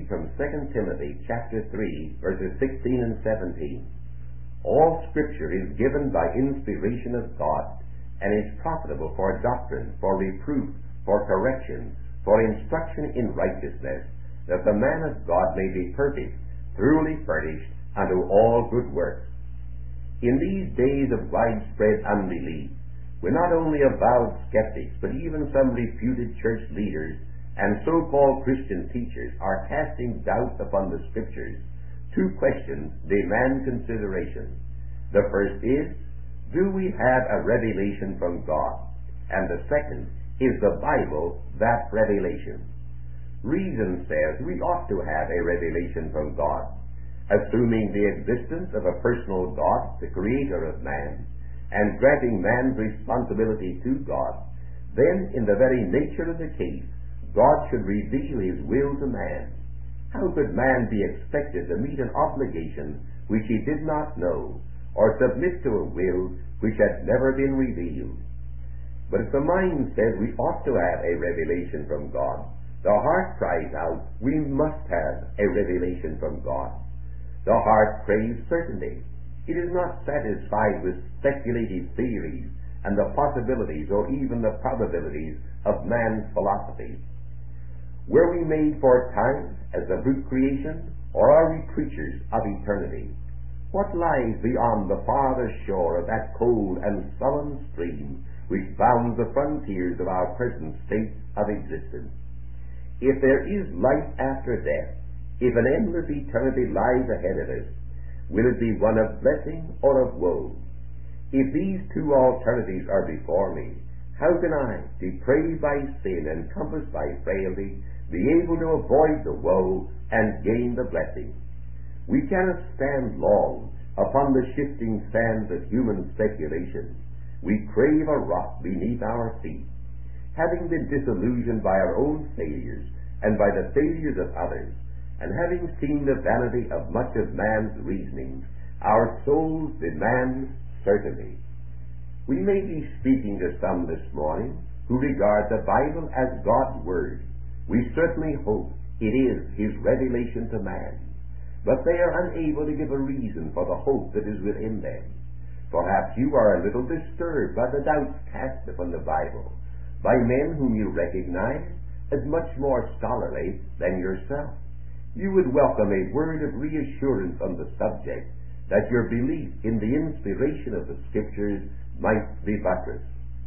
from 2 Timothy chapter 3, verses 16 and 17. All Scripture is given by inspiration of God, and is profitable for doctrine, for reproof, for correction, for instruction in righteousness, that the man of God may be perfect, thoroughly furnished unto all good works. In these days of widespread unbelief, when not only avowed skeptics, but even some reputed church leaders and so-called Christian teachers are casting doubt upon the Scriptures, two questions demand consideration. The first is, do we have a revelation from God? And the second, is the Bible that revelation? Reason says we ought to have a revelation from God, assuming the existence of a personal God, the creator of man, and granting man's responsibility to God. Then, in the very nature of the case, God should reveal his will to man. How could man be expected to meet an obligation which he did not know, or submit to a will which had never been revealed? But if the mind says we ought to have a revelation from God, the heart cries out, we must have a revelation from God. The heart craves certainty. It is not satisfied with speculative theories and the possibilities or even the probabilities of man's philosophy. Were we made for time as a brute creation, or are we creatures of eternity? What lies beyond the farthest shore of that cold and sullen stream which bounds the frontiers of our present state of existence? If there is life after death, if an endless eternity lies ahead of us, will it be one of blessing or of woe? If these two alternatives are before me, how can I, depraved by sin and compassed by frailty, be able to avoid the woe and gain the blessing? We cannot stand long upon the shifting sands of human speculation. We crave a rock beneath our feet. Having been disillusioned by our own failures and by the failures of others, and having seen the vanity of much of man's reasonings, our souls demand certainty. We may be speaking to some this morning who regard the Bible as God's Word. We certainly hope it is his revelation to man, but they are unable to give a reason for the hope that is within them. Perhaps you are a little disturbed by the doubts cast upon the Bible by men whom you recognize as much more scholarly than yourself. You would welcome a word of reassurance on the subject, that your belief in the inspiration of the Scriptures might be buttressed.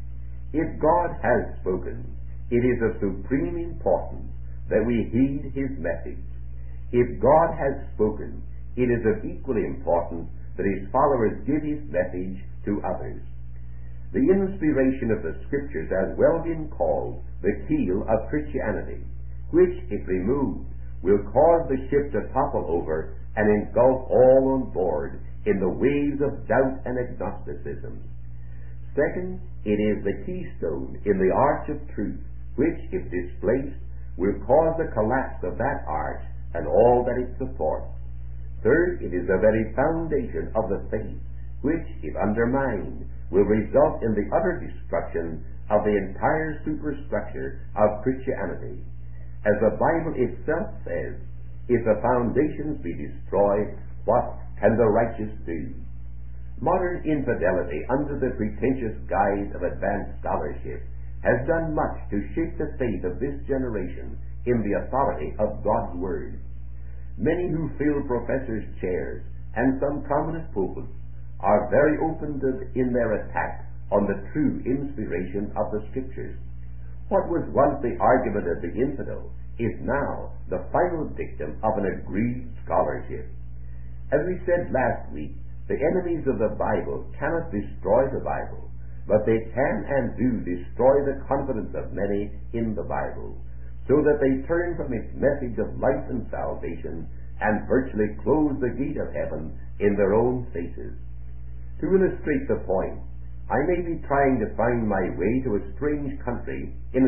If God has spoken, it is of supreme importance that we heed his message. If God has spoken, it is of equal importance that his followers give his message to others. The inspiration of the Scriptures has well been called the keel of Christianity, which, if removed, will cause the ship to topple over and engulf all on board in the waves of doubt and agnosticism. Second, it is the keystone in the arch of truth, which, if displaced, will cause the collapse of that arch and all that it supports. Third, it is the very foundation of the faith, which, if undermined, will result in the utter destruction of the entire superstructure of Christianity. As the Bible itself says, if the foundations be destroyed, what can the righteous do? Modern infidelity, under the pretentious guise of advanced scholarship, has done much to shake the faith of this generation in the authority of God's Word. Many who fill professors' chairs and some prominent pulpits are very open in their attack on the true inspiration of the Scriptures. What was once the argument of the infidel is now the final dictum of an aggrieved scholarship. As we said last week, the enemies of the Bible cannot destroy the Bible, but they can and do destroy the confidence of many in the Bible, so that they turn from its message of life and salvation and virtually close the gate of heaven in their own faces. To illustrate the point, I may be trying to find my way to a strange country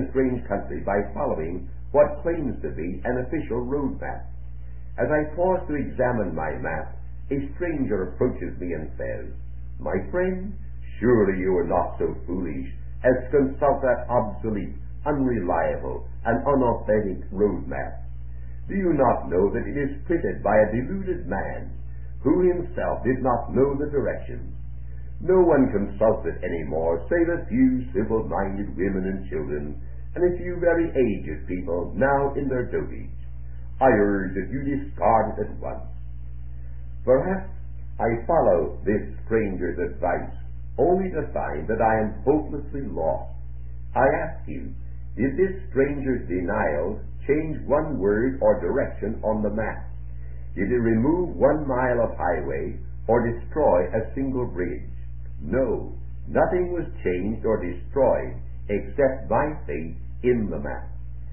by following what claims to be an official road map. As I pause to examine my map, a stranger approaches me and says, "My friend, surely you are not so foolish as to consult that obsolete, unreliable, and unauthentic road map. Do you not know that it is printed by a deluded man, who himself did not know the directions? No one consults it any more, save a few simple-minded women and children, and a few very aged people now in their dotage. I urge that you discard it at once. Perhaps I follow this stranger's advice only to find that I am hopelessly lost. I ask you, did this stranger's denials change one word or direction on the map? Did it remove 1 mile of highway or destroy a single bridge? No, nothing was changed or destroyed except my faith in the map.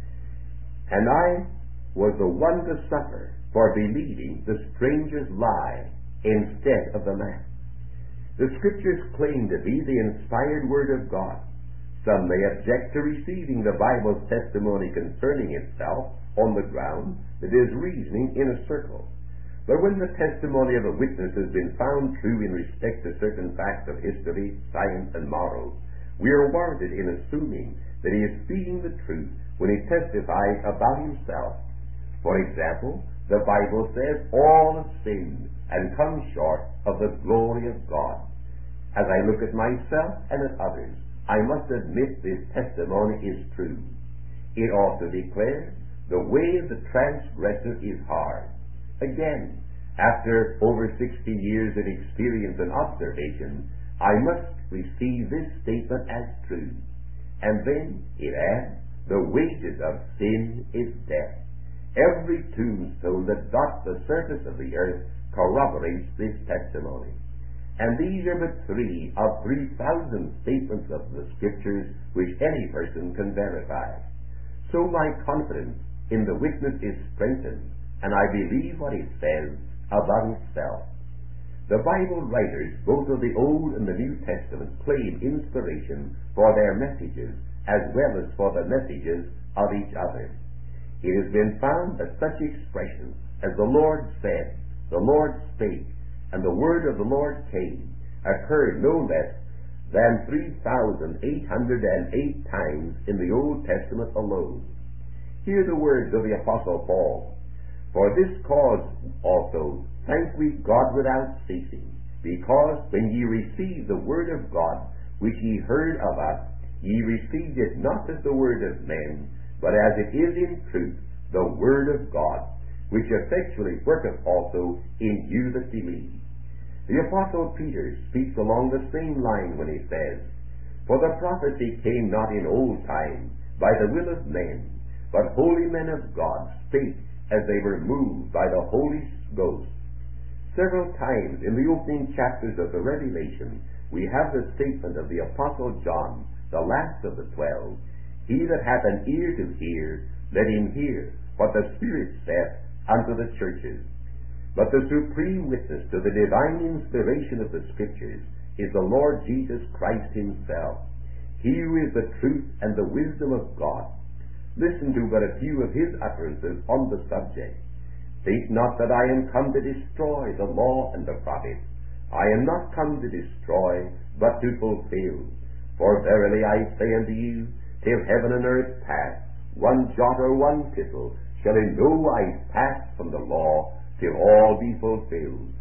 And I was the one to suffer for believing the stranger's lie instead of the map. The Scriptures claim to be the inspired Word of God. Some may object to receiving the Bible's testimony concerning itself on the ground that is reasoning in a circle. But when the testimony of a witness has been found true in respect to certain facts of history, science, and morals, we are warranted in assuming that he is speaking the truth when he testifies about himself. For example, the Bible says, all have sinned and come short of the glory of God. As I look at myself and at others, I must admit this testimony is true. It also declares the way of the transgressor is hard. Again, after over 60 years of experience and observation, I must receive this statement as true. And then it adds, the wages of sin is death. Every tombstone that dots the surface of the earth corroborates this testimony. And these are but 3 of 3,000 statements of the Scriptures which any person can verify. So my confidence in the witness is strengthened, and I believe what it says about itself. The Bible writers, both of the Old and the New Testament, claim inspiration for their messages as well as for the messages of each other. It has been found that such expressions as the Lord said, the Lord spake, and the word of the Lord came occurred no less than 3,808 times in the Old Testament alone. Hear the words of the Apostle Paul. For this cause also thank we God without ceasing, because when ye received the word of God, which ye heard of us, ye received it not as the word of men, but as it is in truth the word of God, which effectually worketh also in you that believe. The Apostle Peter speaks along the same line when he says, For the prophecy came not in old time by the will of men, but holy men of God spake as they were moved by the Holy Ghost. Several times in the opening chapters of the Revelation, we have the statement of the Apostle John, the last of the 12, He that hath an ear to hear, let him hear what the Spirit saith unto the churches. But the supreme witness to the divine inspiration of the Scriptures is the Lord Jesus Christ Himself. He who is the truth and the wisdom of God. Listen to but a few of His utterances on the subject. Think not that I am come to destroy the law and the prophets. I am not come to destroy, but to fulfill. For verily I say unto you, till heaven and earth pass, one jot or one tittle shall in no wise pass from the law, till all be fulfilled.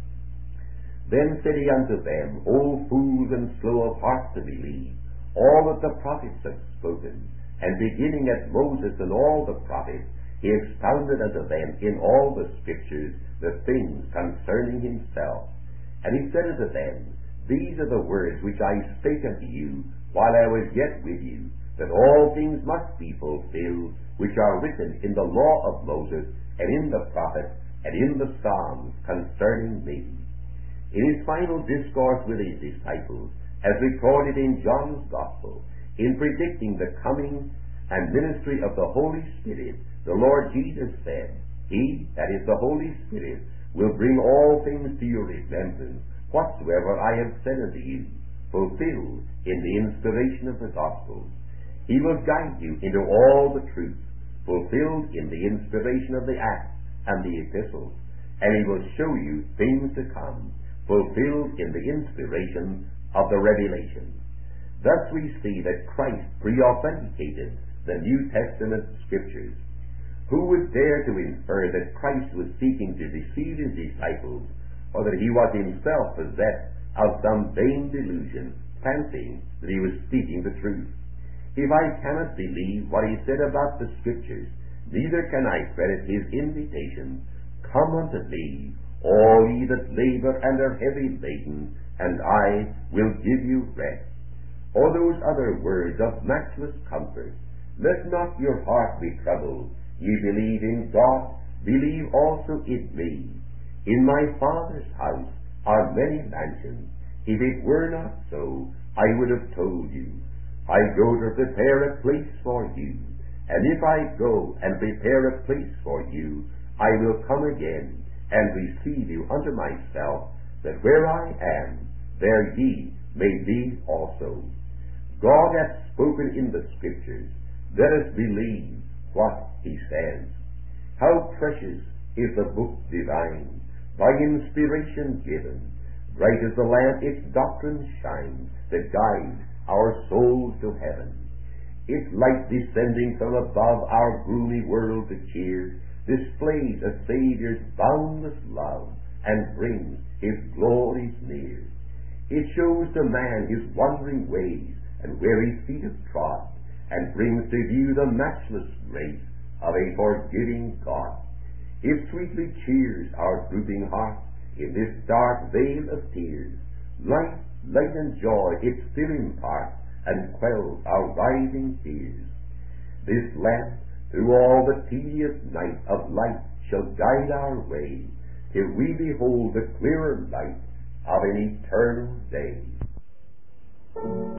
Then said he unto them, O fools and slow of heart to believe all that the prophets have spoken. And beginning at Moses and all the prophets, he expounded unto them in all the Scriptures the things concerning himself. And he said unto them, These are the words which I spake unto you while I was yet with you, that all things must be fulfilled which are written in the law of Moses and in the prophets and in the Psalms concerning me. In his final discourse with his disciples, as recorded in John's Gospel, in predicting the coming and ministry of the Holy Spirit, the Lord Jesus said, He, that is the Holy Spirit, will bring all things to your remembrance, whatsoever I have said unto you, fulfilled in the inspiration of the Gospels. He will guide you into all the truth, fulfilled in the inspiration of the Acts and the Epistles, and He will show you things to come, fulfilled in the inspiration of the Revelation. Thus we see that Christ pre-authenticated the New Testament Scriptures. Who would dare to infer that Christ was seeking to deceive his disciples, or that he was himself possessed of some vain delusion, fancying that he was speaking the truth? If I cannot believe what he said about the Scriptures, neither can I credit his invitation, "Come unto me, all ye that labor and are heavy laden, and I will give you rest." Or those other words of matchless comfort, "Let not your heart be troubled. Ye believe in God, believe also in me. In my Father's house are many mansions. If it were not so, I would have told you. I go to prepare a place for you. And if I go and prepare a place for you, I will come again and receive you unto myself, that where I am, there ye may be also." God hath spoken in the Scriptures. Let us believe what he says. How precious is the book divine, by inspiration given. Bright as the lamp its doctrine shines, that guides our souls to heaven. Its light descending from above our gloomy world to cheer, displays a Saviour's boundless love, and brings his glories near. It shows to man his wandering ways, and where his feet have trod, and brings to view the matchless grace of a forgiving God. It sweetly cheers our drooping hearts in this dark vale of tears. Light, light and joy it still imparts, and quells our rising fears. This lamp through all the tedious night of light shall guide our way, till we behold the clearer light of an eternal day.